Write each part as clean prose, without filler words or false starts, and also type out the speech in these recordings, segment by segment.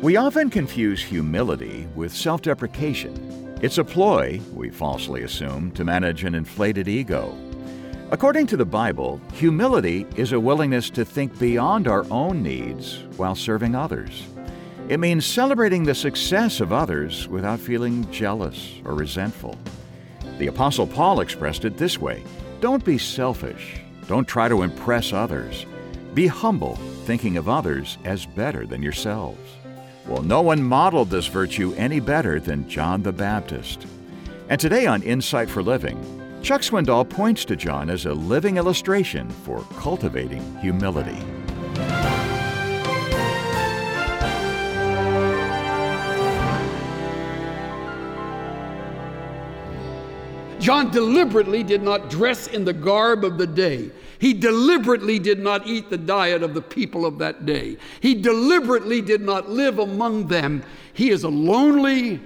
We often confuse humility with self-deprecation. It's a ploy, we falsely assume, to manage an inflated ego. According to the Bible, humility is a willingness to think beyond our own needs while serving others. It means celebrating the success of others without feeling jealous or resentful. The Apostle Paul expressed it this way: don't be selfish. Don't try to impress others. Be humble, thinking of others as better than yourselves. Well, no one modeled this virtue any better than John the Baptist. And today on Insight for Living, Chuck Swindoll points to John as a living illustration for cultivating humility. John deliberately did not dress in the garb of the day. He deliberately did not eat the diet of the people of that day. He deliberately did not live among them. He is a lonely,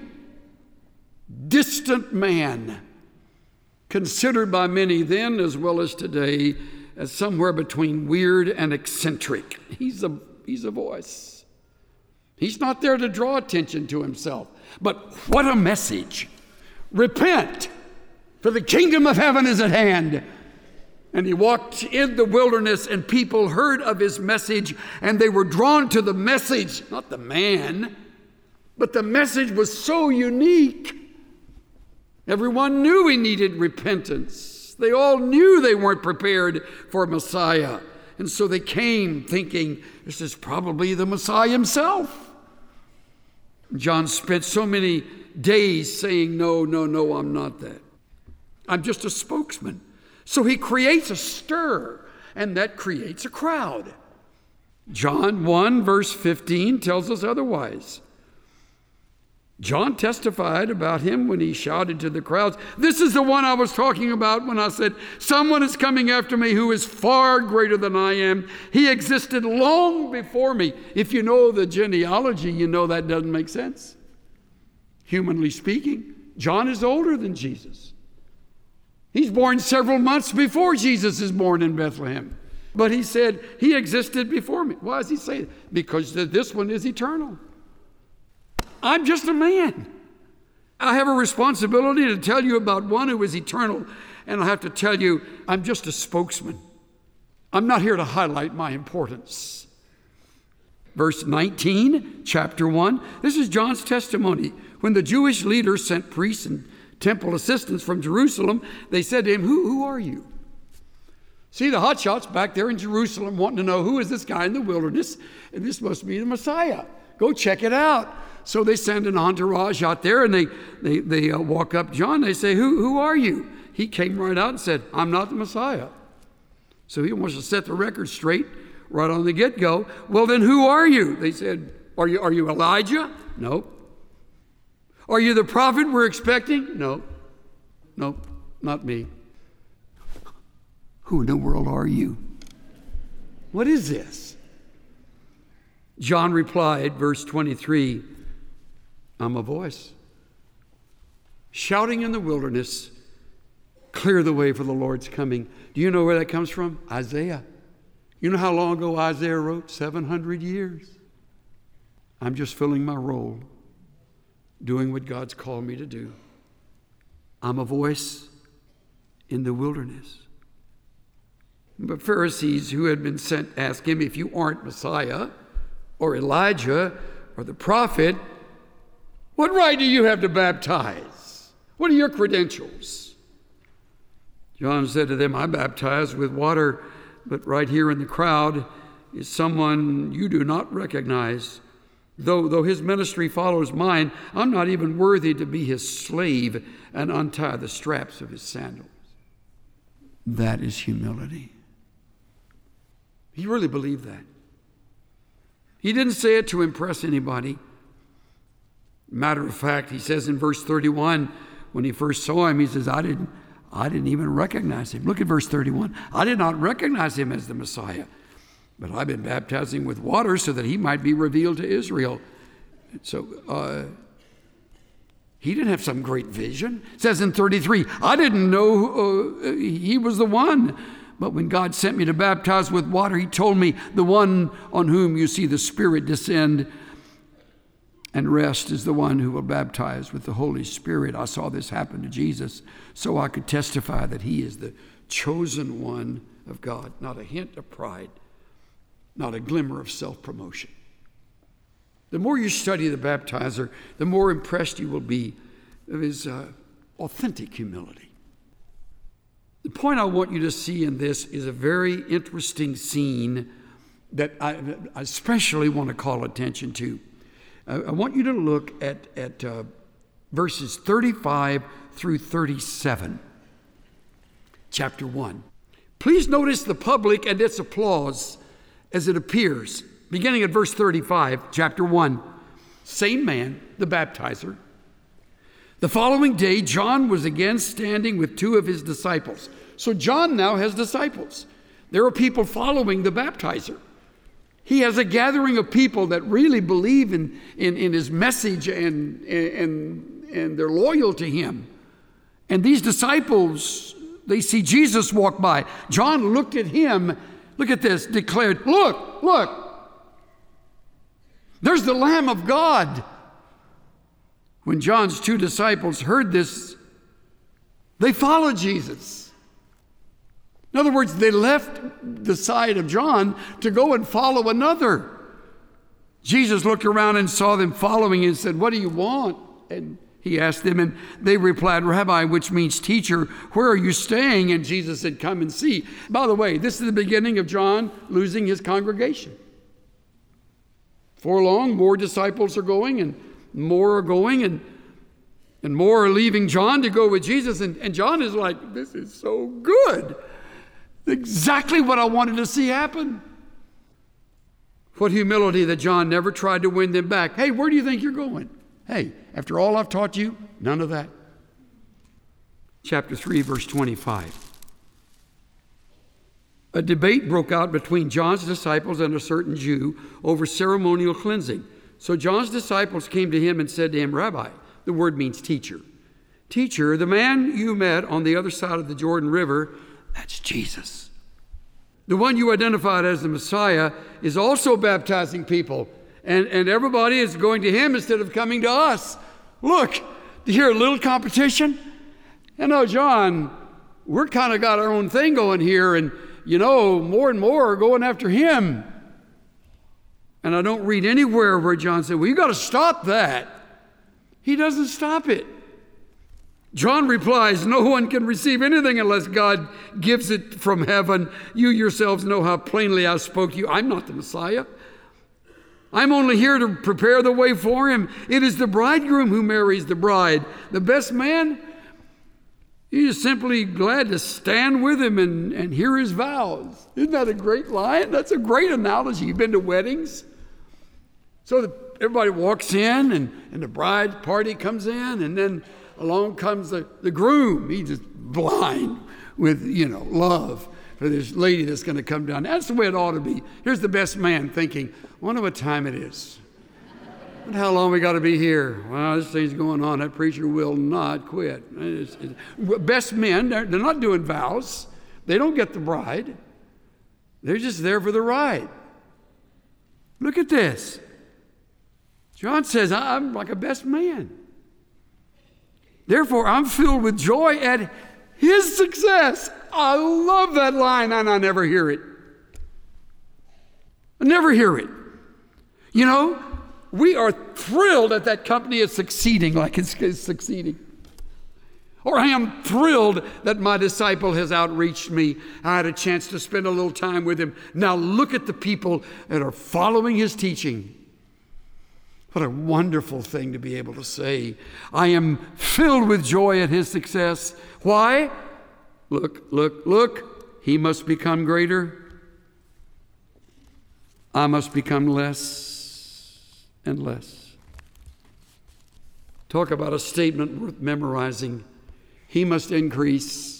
distant man, considered by many then as well as today as somewhere between weird and eccentric. He's a voice. He's not there to draw attention to himself. But what a message! Repent, for the kingdom of heaven is at hand. And he walked in the wilderness, and people heard of his message, and they were drawn to the message, not the man, but the message was so unique. Everyone knew he needed repentance. They all knew they weren't prepared for Messiah. And so they came thinking, this is probably the Messiah himself. John spent so many days saying, no, I'm not that. I'm just a spokesman. So he creates a stir, and that creates a crowd. John 1, verse 15 tells us otherwise. John testified about him when he shouted to the crowds, "This is the one I was talking about when I said, 'Someone is coming after me who is far greater than I am. He existed long before me.'" If you know the genealogy, you know that doesn't make sense. Humanly speaking, John is older than Jesus. He's born several months before Jesus is born in Bethlehem. But he said, he existed before me. Why does he say that? Because this one is eternal. I'm just a man. I have a responsibility to tell you about one who is eternal. And I have to tell you, I'm just a spokesman. I'm not here to highlight my importance. Verse 19, chapter 1. This is John's testimony. When the Jewish leaders sent priests and temple assistants from Jerusalem, they said to him, who are you? See, the hotshots back there in Jerusalem wanting to know, who is this guy in the wilderness? And this must be the Messiah. Go check it out. So they send an entourage out there, and they walk up John. They say, who are you? He came right out and said, I'm not the Messiah. So he wants to set the record straight right on the get-go. Well, then who are you? They said, are you Elijah? No. Are you the prophet we're expecting? No, not me. Who in the world are you? What is this? John replied, verse 23, I'm a voice shouting in the wilderness, clear the way for the Lord's coming. Do you know where that comes from? Isaiah. You know how long ago Isaiah wrote? 700 years. I'm just filling my role, doing what God's called me to do. I'm a voice in the wilderness. But Pharisees who had been sent asked him, if you aren't Messiah or Elijah or the prophet, what right do you have to baptize? What are your credentials? John said to them, I baptize with water, but right here in the crowd is someone you do not recognize. Though his ministry follows mine, I'm not even worthy to be his slave and untie the straps of his sandals. That is humility. He really believed that. He didn't say it to impress anybody. Matter of fact, he says in verse 31, when he first saw him, he says, I didn't even recognize him. Look at verse 31. I did not recognize him as the Messiah. But I've been baptizing with water so that he might be revealed to Israel. So he didn't have some great vision. It says in 33, I didn't know he was the one. But when God sent me to baptize with water, he told me, the one on whom you see the Spirit descend and rest is the one who will baptize with the Holy Spirit. I saw this happen to Jesus, so I could testify that he is the chosen one of God. Not a hint of pride, not a glimmer of self-promotion. The more you study the baptizer, the more impressed you will be of his authentic humility. The point I want you to see in this is a very interesting scene that I especially want to call attention to. I want you to look at verses 35 through 37, chapter 1. Please notice the public and its applause as it appears. Beginning at verse 35, chapter 1. Same man, the baptizer. The following day, John was again standing with two of his disciples. So John now has disciples. There are people following the baptizer. He has a gathering of people that really believe in his message and they're loyal to him. And these disciples, they see Jesus walk by. John looked at him, look at this, declared, look, there's the Lamb of God. When John's two disciples heard this, they followed Jesus. In other words, they left the side of John to go and follow another. Jesus looked around and saw them following and said, "What do you want?" And he asked them, and they replied, "Rabbi," which means teacher, "where are you staying?" And Jesus said, "Come and see." By the way, this is the beginning of John losing his congregation. Before long, more disciples are going, and more are going, and more are leaving John to go with Jesus. And John is like, "This is so good. Exactly what I wanted to see happen." What humility that John never tried to win them back. "Hey, where do you think you're going? Hey, after all I've taught you, none of that." Chapter 3, verse 25. A debate broke out between John's disciples and a certain Jew over ceremonial cleansing. So John's disciples came to him and said to him, "Rabbi," the word means teacher. "Teacher, the man you met on the other side of the Jordan River," that's Jesus, "the one you identified as the Messiah, is also baptizing people. And everybody is going to him instead of coming to us." Look, do you hear a little competition? You know, John, we're kind of got our own thing going here, and more and more are going after him. And I don't read anywhere where John said, "Well, you got to stop that." He doesn't stop it. John replies, "No one can receive anything unless God gives it from heaven. You yourselves know how plainly I spoke to you. I'm not the Messiah. I'm only here to prepare the way for him. It is the bridegroom who marries the bride. The best man, he's simply glad to stand with him and hear his vows." Isn't that a great line? That's a great analogy. You've been to weddings? So everybody walks in, and the bride party comes in, and then along comes the groom. He's just blind with, love for this lady that's going to come down. That's the way it ought to be. Here's the best man thinking, "Wonder what time it is. Wonder how long we got to be here. Well, this thing's going on. That preacher will not quit." Best men, they're not doing vows. They don't get the bride. They're just there for the ride. Look at this. John says, "I'm like a best man. Therefore, I'm filled with joy at his success." I love that line, and I never hear it. I never hear it. We are thrilled that that company is succeeding like it's succeeding. Or I am thrilled that my disciple has outreached me. I had a chance to spend a little time with him. Now look at the people that are following his teaching. What a wonderful thing to be able to say. I am filled with joy at his success. Why? Look. He must become greater. I must become less and less. Talk about a statement worth memorizing. He must increase.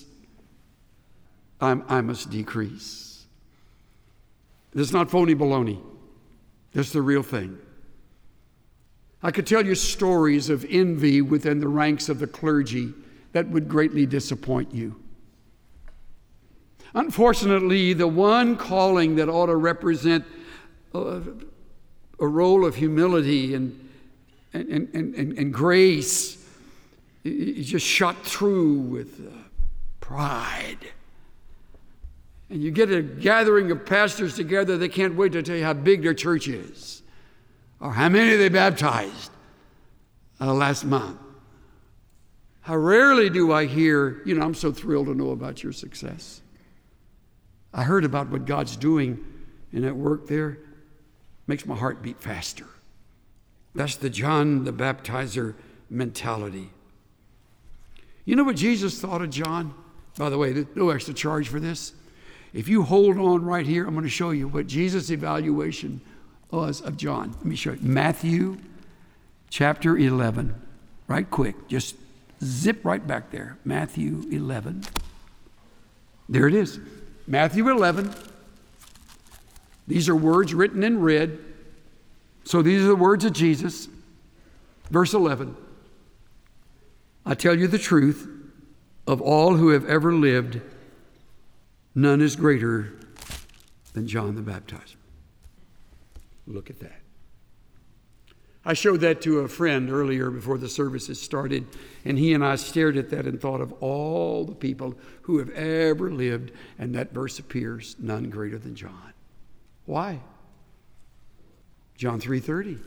I must decrease. This is not phony baloney. This is the real thing. I could tell you stories of envy within the ranks of the clergy that would greatly disappoint you. Unfortunately, the one calling that ought to represent a role of humility and and grace is just shot through with pride. And you get a gathering of pastors together, they can't wait to tell you how big their church is or how many they baptized last month. How rarely do I hear, I'm so thrilled to know about your success. I heard about what God's doing in that work there. Makes my heart beat faster. That's the John the Baptizer mentality. You know what Jesus thought of John? By the way, there's no extra charge for this. If you hold on right here, I'm going to show you what Jesus' evaluation was of John. Let me show you. Matthew chapter 11. Right quick. Just zip right back there. Matthew 11. There it is. Matthew 11. These are words written in red. So these are the words of Jesus. Verse 11. I tell you the truth, of all who have ever lived, none is greater than John the Baptizer. Look at that. I showed that to a friend earlier before the services started, and he and I stared at that and thought of all the people who have ever lived, and that verse appears, none greater than John. Why? John 3:30.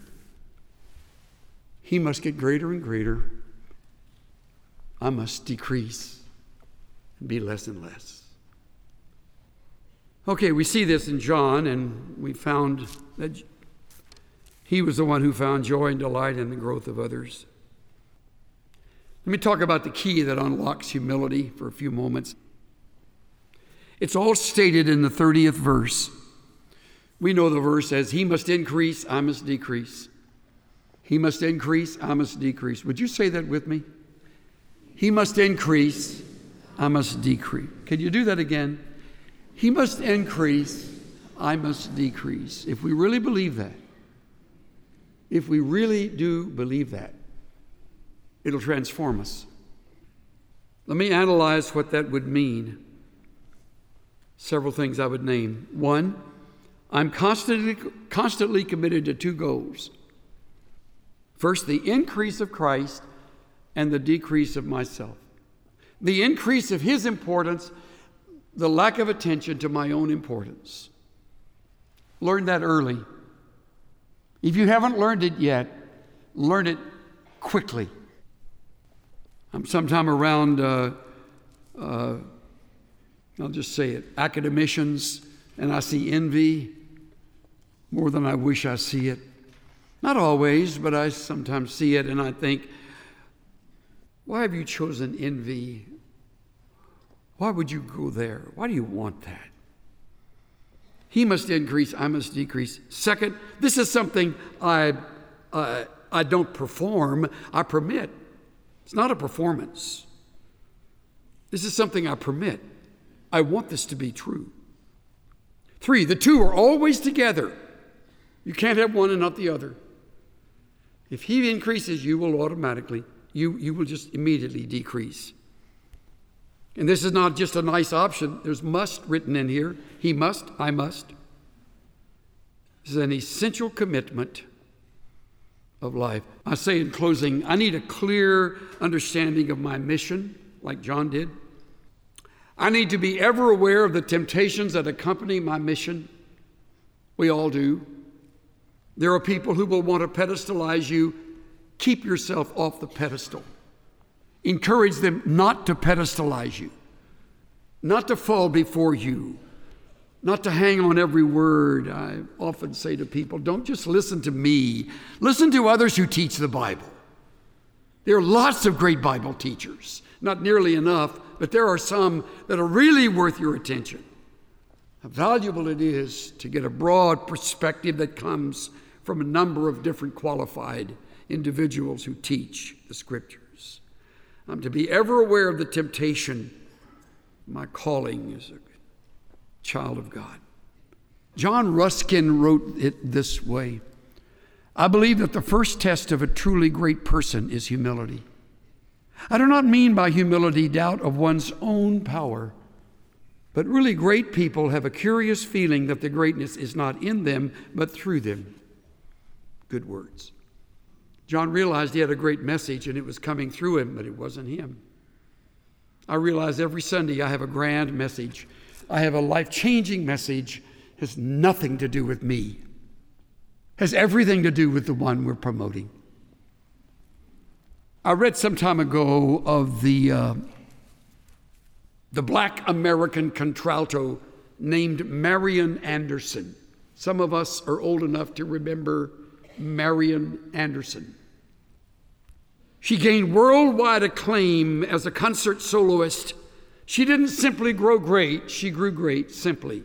He must get greater and greater. I must decrease and be less and less. Okay, we see this in John, and we found that he was the one who found joy and delight in the growth of others. Let me talk about the key that unlocks humility for a few moments. It's all stated in the 30th verse. We know the verse says, he must increase, I must decrease. He must increase, I must decrease. Would you say that with me? He must increase, I must decrease. Can you do that again? He must increase, I must decrease. If we really believe that, if we really do believe that, it'll transform us. Let me analyze what that would mean. Several things I would name. One, I'm constantly committed to two goals. First, the increase of Christ and the decrease of myself. The increase of his importance, the lack of attention to my own importance. Learn that early. If you haven't learned it yet, learn it quickly. I'm sometime around, I'll just say it, academicians, and I see envy more than I wish I see it. Not always, but I sometimes see it, and I think, why have you chosen envy? Why would you go there? Why do you want that? He must increase, I must decrease. Second, this is something I don't perform, I permit. It's not a performance. This is something I permit. I want this to be true. 3, the two are always together. You can't have one and not the other. If he increases, you will automatically, you will just immediately decrease. And this is not just a nice option. There's must written in here. He must, I must. This is an essential commitment of life. I say in closing, I need a clear understanding of my mission, like John did. I need to be ever aware of the temptations that accompany my mission. We all do. There are people who will want to pedestalize you. Keep yourself off the pedestal. Encourage them not to pedestalize you, not to fall before you, not to hang on every word. I often say to people, don't just listen to me. Listen to others who teach the Bible. There are lots of great Bible teachers. Not nearly enough, but there are some that are really worth your attention. How valuable it is to get a broad perspective that comes from a number of different qualified individuals who teach the Scriptures. I'm to be ever aware of the temptation, my calling as a child of God. John Ruskin wrote it this way. I believe that the first test of a truly great person is humility. I do not mean by humility doubt of one's own power, but really great people have a curious feeling that the greatness is not in them, but through them. Good words. John realized he had a great message and it was coming through him, but it wasn't him. I realize every Sunday I have a grand message. I have a life-changing message. It has nothing to do with me. It has everything to do with the one we're promoting. I read some time ago of the black American contralto named Marian Anderson. Some of us are old enough to remember Marian Anderson. She gained worldwide acclaim as a concert soloist. She didn't simply grow great, she grew great simply.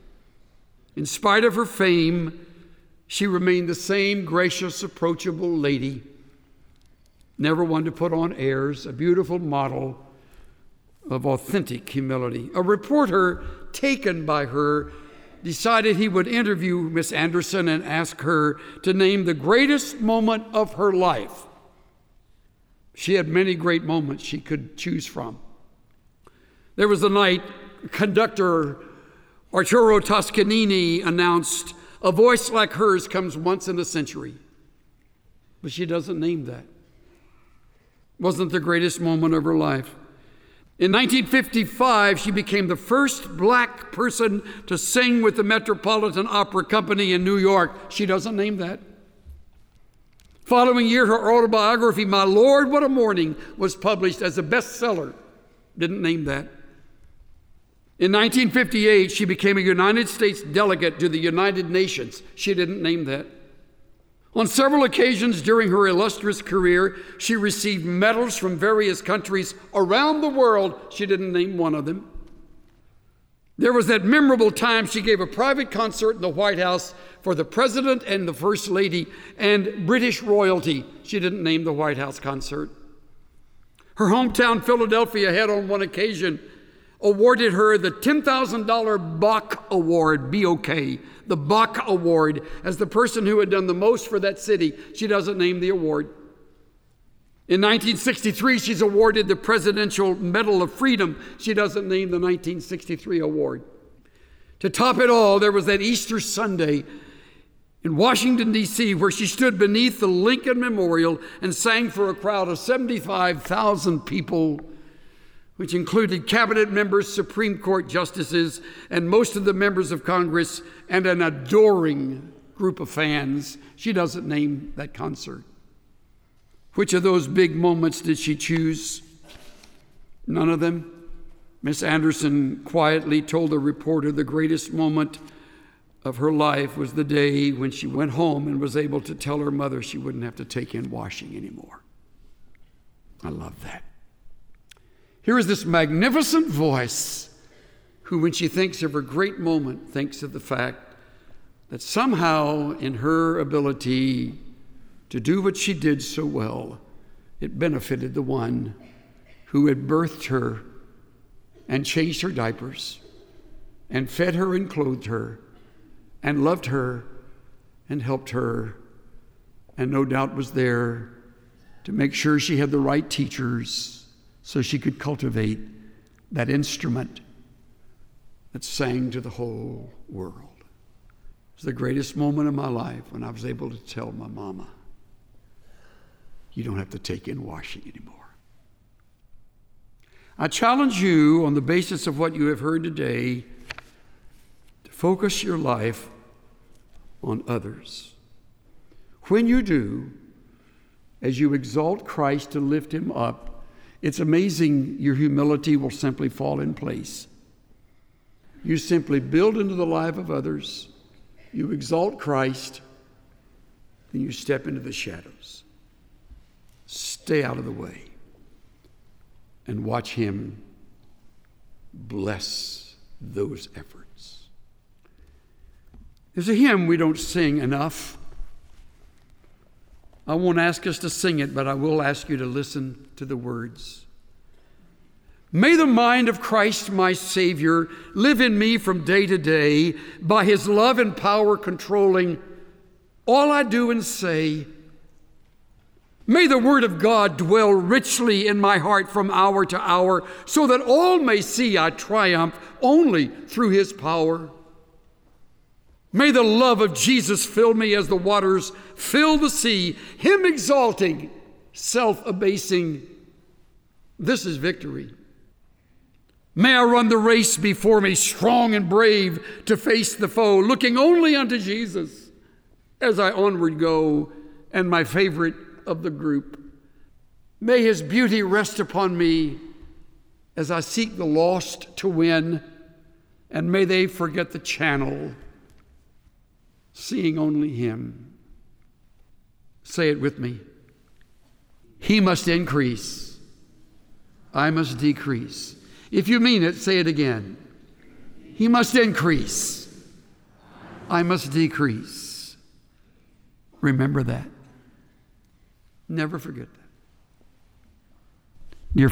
In spite of her fame, she remained the same gracious, approachable lady, never one to put on airs, a beautiful model of authentic humility. A reporter taken by her decided he would interview Miss Anderson and ask her to name the greatest moment of her life. She had many great moments she could choose from. There was a night conductor Arturo Toscanini announced, "A voice like hers comes once in a century." But she doesn't name that. Wasn't the greatest moment of her life. In 1955, she became the first black person to sing with the Metropolitan Opera Company in New York. She doesn't name that. Following year, her autobiography, My Lord, What a Morning, was published as a bestseller. Didn't name that. In 1958, she became a United States delegate to the United Nations. She didn't name that. On several occasions during her illustrious career, she received medals from various countries around the world. She didn't name one of them. There was that memorable time she gave a private concert in the White House for the President and the First Lady and British royalty. She didn't name the White House concert. Her hometown, Philadelphia, had on one occasion awarded her the $10,000 Bach Award, B-O-K, the Bach Award, as the person who had done the most for that city. She doesn't name the award. In 1963, she's awarded the Presidential Medal of Freedom. She doesn't name the 1963 award. To top it all, there was that Easter Sunday in Washington, D.C., where she stood beneath the Lincoln Memorial and sang for a crowd of 75,000 people, which included cabinet members, Supreme Court justices, and most of the members of Congress, and an adoring group of fans. She doesn't name that concert. Which of those big moments did she choose? None of them. Miss Anderson quietly told the reporter the greatest moment of her life was the day when she went home and was able to tell her mother she wouldn't have to take in washing anymore. I love that. Here is this magnificent voice who, when she thinks of her great moment, thinks of the fact that somehow in her ability to do what she did so well, it benefited the one who had birthed her and changed her diapers and fed her and clothed her and loved her and helped her, and no doubt was there to make sure she had the right teachers so she could cultivate that instrument that sang to the whole world. It was the greatest moment of my life when I was able to tell my mama, you don't have to take in washing anymore. I challenge you, on the basis of what you have heard today, to focus your life on others. When you do, as you exalt Christ to lift him up, it's amazing your humility will simply fall in place. You simply build into the life of others, you exalt Christ, then you step into the shadows. Stay out of the way and watch him bless those efforts. There's a hymn we don't sing enough. I won't ask us to sing it, but I will ask you to listen to the words. May the mind of Christ, my Savior, live in me from day to day, by his love and power controlling all I do and say. May the word of God dwell richly in my heart from hour to hour, so that all may see I triumph only through his power. May the love of Jesus fill me as the waters fill the sea, Him exalting, self-abasing. This is victory. May I run the race before me, strong and brave to face the foe, looking only unto Jesus as I onward go, and my favorite of the group. May His beauty rest upon me as I seek the lost to win, and may they forget the channel, seeing only Him. Say it with me. He must increase, I must decrease. If you mean it, say it again. He must increase, I must decrease. Remember that. Never forget that. Dear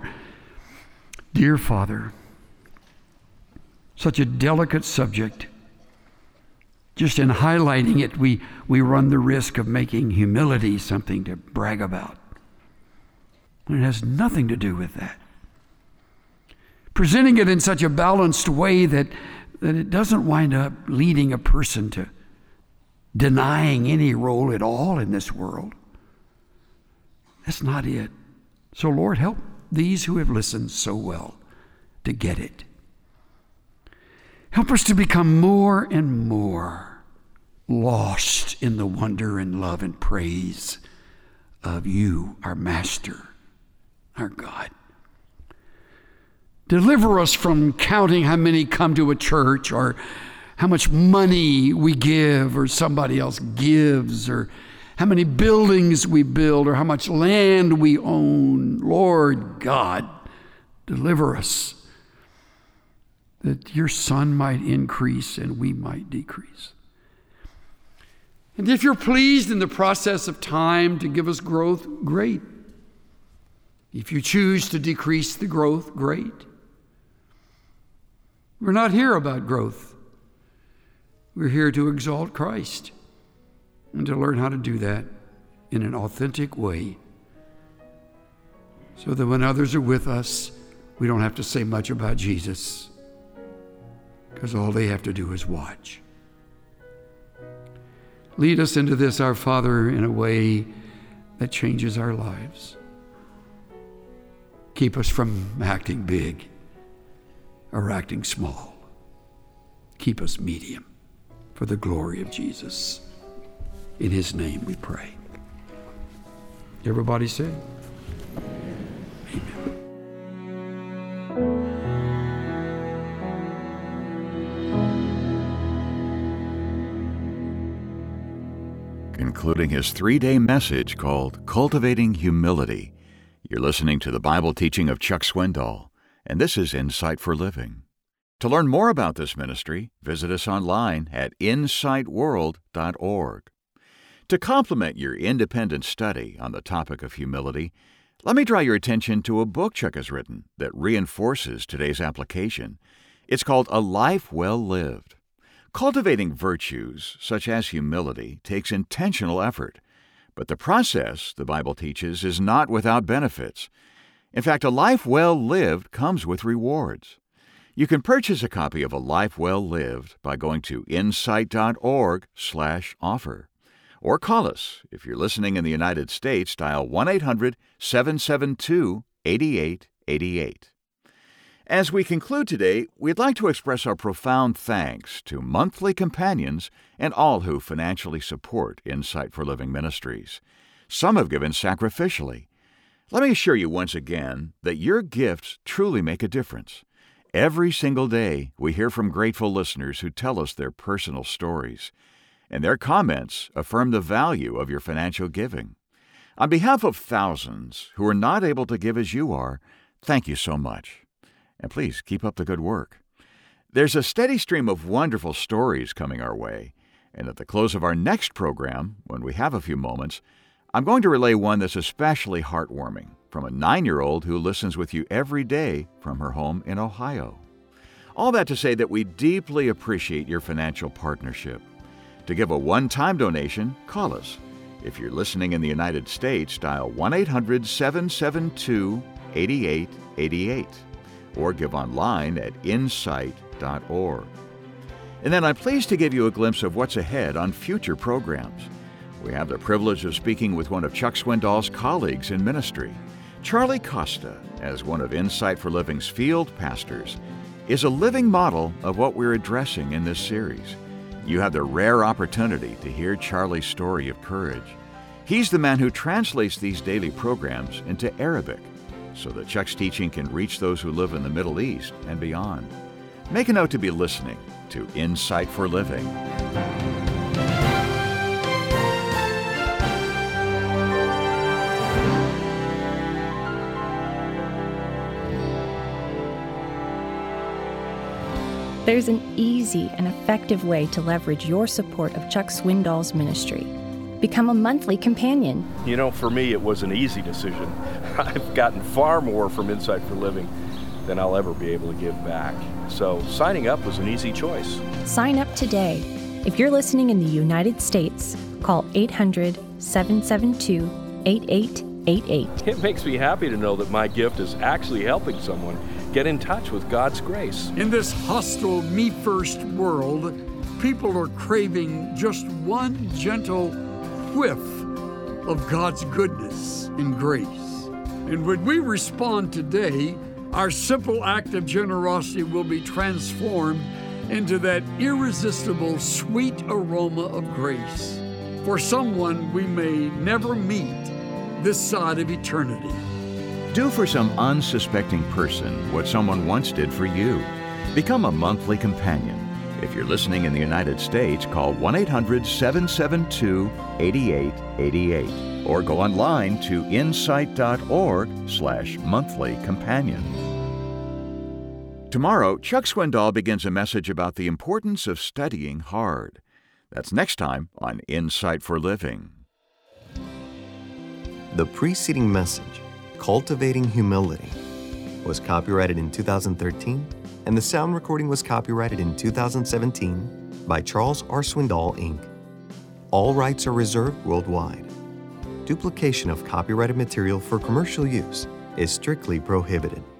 Father, such a delicate subject. Just in highlighting it, we run the risk of making humility something to brag about. And it has nothing to do with that. Presenting it in such a balanced way that it doesn't wind up leading a person to denying any role at all in this world. That's not it. So Lord, help these who have listened so well to get it. Help us to become more and more lost in the wonder and love and praise of You, our Master, our God. Deliver us from counting how many come to a church, or how much money we give or somebody else gives, or how many buildings we build, or how much land we own. Lord God, deliver us that Your Son might increase and we might decrease. And if You're pleased in the process of time to give us growth, great. If You choose to decrease the growth, great. We're not here about growth. We're here to exalt Christ and to learn how to do that in an authentic way, so that when others are with us, we don't have to say much about Jesus, because all they have to do is watch. Lead us into this, our Father, in a way that changes our lives. Keep us from acting big or acting small. Keep us medium for the glory of Jesus. In His name we pray. Everybody say, Amen. Concluding his 3-day message called Cultivating Humility, you're listening to the Bible teaching of Chuck Swindoll, and this is Insight for Living. To learn more about this ministry, visit us online at insightworld.org. To complement your independent study on the topic of humility, let me draw your attention to a book Chuck has written that reinforces today's application. It's called A Life Well Lived. Cultivating virtues such as humility takes intentional effort, but the process, the Bible teaches, is not without benefits. In fact, a life well lived comes with rewards. You can purchase a copy of A Life Well Lived by going to insight.org/offer. Or call us. If you're listening in the United States, dial 1-800-772-8888. As we conclude today, we'd like to express our profound thanks to monthly companions and all who financially support Insight for Living Ministries. Some have given sacrificially. Let me assure you once again that your gifts truly make a difference. Every single day, we hear from grateful listeners who tell us their personal stories, and their comments affirm the value of your financial giving. On behalf of thousands who are not able to give as you are, thank you so much. And please keep up the good work. There's a steady stream of wonderful stories coming our way, and at the close of our next program, when we have a few moments, I'm going to relay one that's especially heartwarming from a 9-year-old who listens with you every day from her home in Ohio. All that to say that we deeply appreciate your financial partnership. To give a one-time donation, call us. If you're listening in the United States, dial 1-800-772-8888 or give online at insight.org. And then I'm pleased to give you a glimpse of what's ahead on future programs. We have the privilege of speaking with one of Chuck Swindoll's colleagues in ministry. Charlie Costa, as one of Insight for Living's field pastors, is a living model of what we're addressing in this series. You have the rare opportunity to hear Charlie's story of courage. He's the man who translates these daily programs into Arabic so that Chuck's teaching can reach those who live in the Middle East and beyond. Make a note to be listening to Insight for Living. There's an easy and effective way to leverage your support of Chuck Swindoll's ministry. Become a monthly companion. You know, for me, it was an easy decision. I've gotten far more from Insight for Living than I'll ever be able to give back. So signing up was an easy choice. Sign up today. If you're listening in the United States, call 800-772-8888. It makes me happy to know that my gift is actually helping someone get in touch with God's grace. In this hostile, me-first world, people are craving just one gentle whiff of God's goodness and grace. And when we respond today, our simple act of generosity will be transformed into that irresistible, sweet aroma of grace for someone we may never meet this side of eternity. Do for some unsuspecting person what someone once did for you. Become a monthly companion. If you're listening in the United States, call 1-800-772-8888 or go online to insight.org/monthlycompanion. Tomorrow, Chuck Swindoll begins a message about the importance of studying hard. That's next time on Insight for Living. The preceding message, Cultivating Humility, was copyrighted in 2013, and the sound recording was copyrighted in 2017 by Charles R. Swindoll, Inc. All rights are reserved worldwide. Duplication of copyrighted material for commercial use is strictly prohibited.